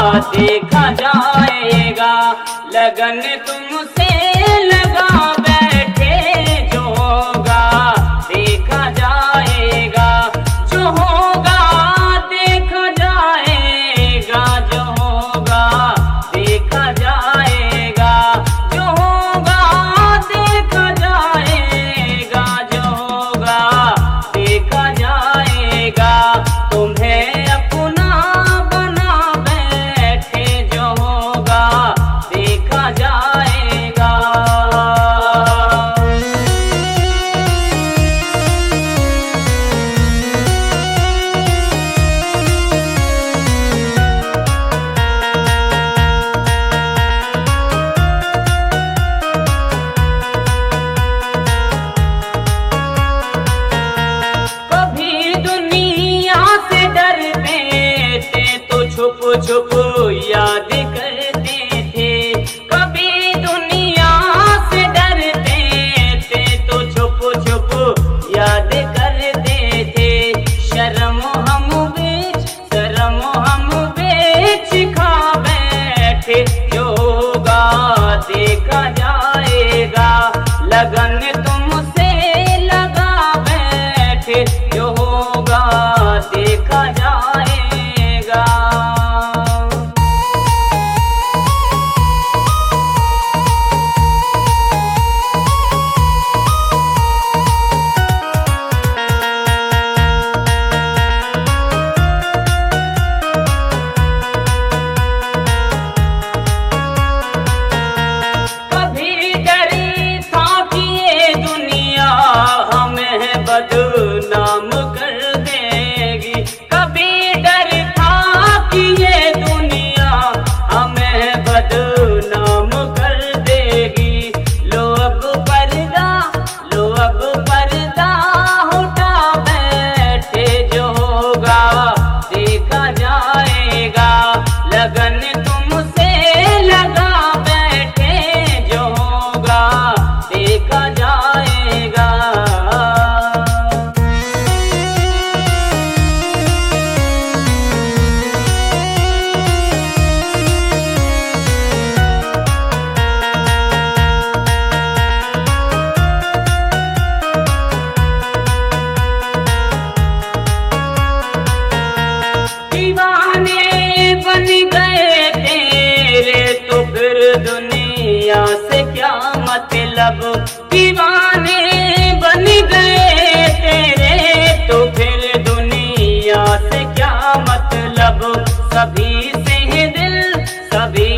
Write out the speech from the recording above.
देखा जाएगा। लगन तुमसे लगा बैठे जो होगा देखा जाएगा। जो होगा देखा जाएगा। जो होगा देखा जाएगा। जो होगा देखा जाएगा। जो होगा देखा जाएगा। तुम्हें अपना बना बैठे जो होगा देखा जाएगा। कभी दुनिया से डरते थे तो छुप छुप याद करते थे। कभी दुनिया से डरते थे तो छुप छुप याद करते थे। शर्म हम बेच खा बैठे जो होगा देखा जाएगा। लगन तुमसे लगा बैठे जो होगा देखा जाएगा। कभी डरी था कि ये दुनिया हमें बदनाम कर देगी। कभी डर था कि ये दुनिया हमें बदनाम कर देगी। लो अब पर्दा उठा बैठे जो होगा देखा जाएगा। लगन तुमसे लगा बैठे जो होगा देखा जाएगा। दीवाने बन गए तेरे तो फिर दुनिया से क्या मतलब। दीवाने बन गए तेरे तो फिर दुनिया से क्या मतलब। सभी से ही दिल सभी